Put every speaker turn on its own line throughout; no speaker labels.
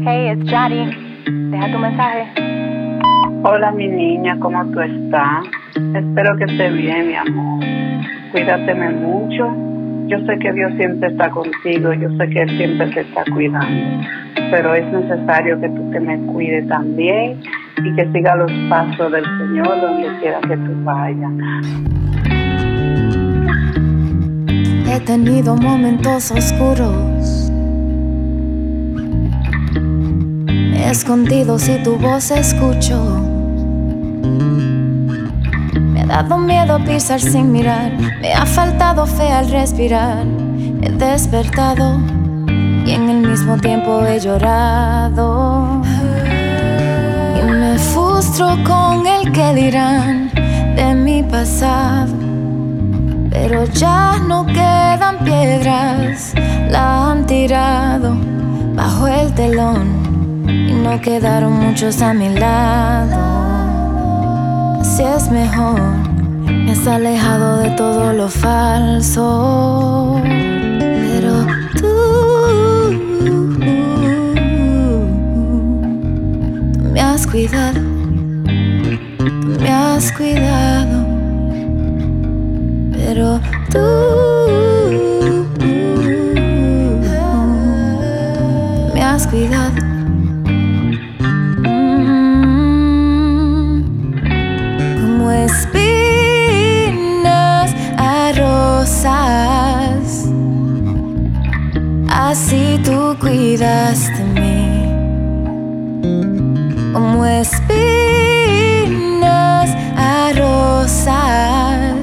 Hey, it's Yari. Deja tu mensaje.
Hola, mi niña, ¿cómo tú estás? Espero que estés bien, mi amor. Cuídateme mucho. Yo sé que Dios siempre está contigo, yo sé que Él siempre te está cuidando, pero es necesario que tú te me cuides también y que sigas los pasos del Señor donde quiera que tú vayas.
He tenido momentos oscuros, me he escondido si tu voz escucho. Me ha dado miedo pisar sin mirar, me ha faltado fe al respirar. He despertado y en el mismo tiempo he llorado. Y me frustro con el que dirán de mi pasado, pero ya no quedan piedras, la han tirado bajo el telón y no quedaron muchos a mi lado. Así es mejor, me has alejado de todo lo falso, pero tú me has cuidado, tú me has cuidado, pero tú me has cuidado. Como espinas a rosas, así tú cuidas de mí. Como espinas a rosas,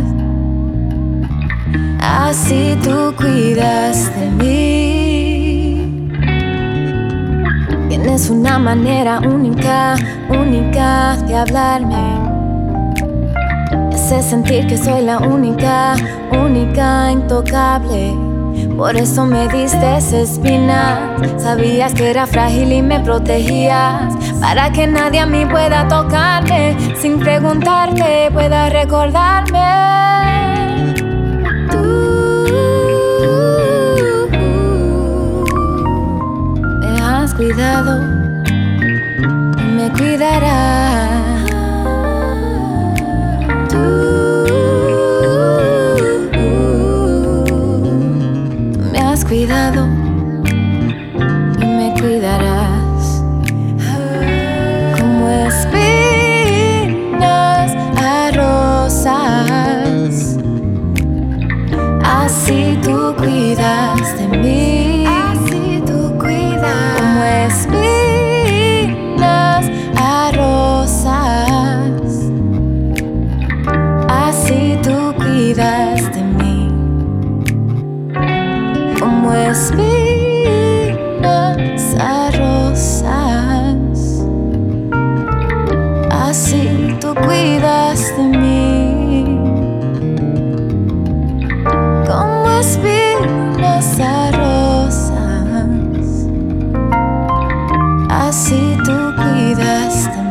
así tú cuidas de mí. Tienes una manera única, única de hablarme. Me hace sentir que soy la única, única, intocable. Por eso me diste espinas. Sabías que era frágil y me protegías, para que nadie a mí pueda tocarme, sin preguntarte pueda recordarme. Cuidado, me cuidarás. Tú me has cuidado y me cuidarás. Como espinas a rosas, así tú cuidas de mí. Espinas a rosas, así tú cuidas de mí. Como espinas a rosas, así tú cuidas de mí. Como espinas a rosas, así tú cuidas de mí.